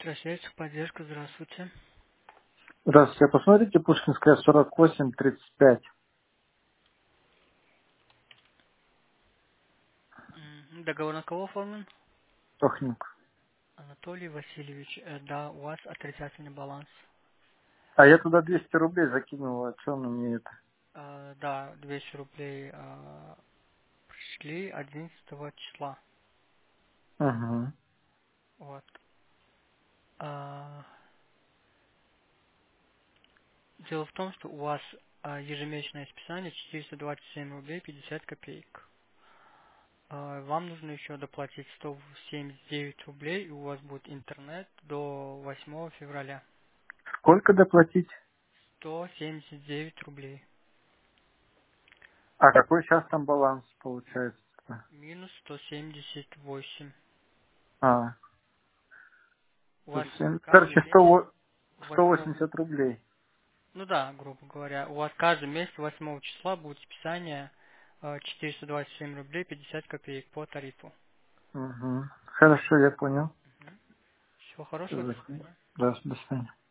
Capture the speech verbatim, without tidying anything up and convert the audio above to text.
Трансляция, поддержка, здравствуйте. Здравствуйте. Посмотрите, Пушкинская, сорок восемь, тридцать пять. М, Договор на кого оформлен? Тохник. Анатолий Васильевич, э, да, у вас отрицательный баланс. А я туда двести рублей закинул, а что он мне это? Э, да, двести рублей э, пришли одиннадцатого числа. Угу. Вот. А, дело в том, что у вас а, ежемесячное списание четыреста двадцать семь рублей пятьдесят копеек. А, вам нужно еще доплатить сто семьдесят девять рублей, и у вас будет интернет до восьмого февраля. Сколько доплатить? сто семьдесят девять рублей. А какой сейчас там баланс получается? Минус сто семьдесят восемь. А, У вас совсем. каждый Короче, месяц сто, сто восьмого, восемьдесят рублей. ну да, грубо говоря, у вас каждый месяц восьмого числа будет списание э, четыреста двадцать семь рублей пятьдесят копеек по тарифу. Угу. Хорошо, я понял. Всего хорошего, до Всё, свидания. Да, до свидания.